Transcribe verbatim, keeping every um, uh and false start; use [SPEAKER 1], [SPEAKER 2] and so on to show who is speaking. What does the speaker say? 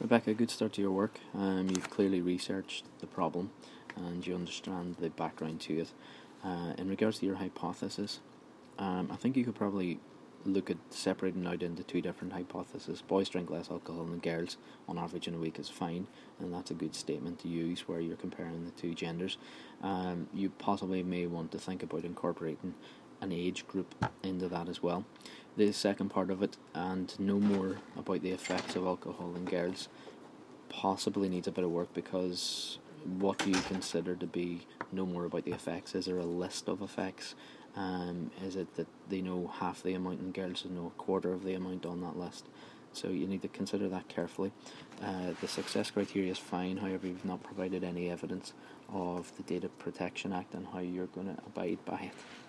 [SPEAKER 1] Rebecca, good start to your work. Um, you've clearly researched the problem and you understand the background to it. Uh, in regards to your hypothesis, um, I think you could probably look at separating out into two different hypotheses. Boys drink less alcohol than girls on average in a week is fine, and that's a good statement to use where you're comparing the two genders. Um, you possibly may want to think about incorporating an age group into that as well. The second part of it, and know more about the effects of alcohol in girls, possibly needs a bit of work, because what do you consider to be know more about the effects? Is there a list of effects? Um, is it that they know half the amount and girls know a quarter of the amount on that list? So you need to consider that carefully. Uh, the success criteria is fine, however you've not provided any evidence of the Data Protection Act and how you're going to abide by it.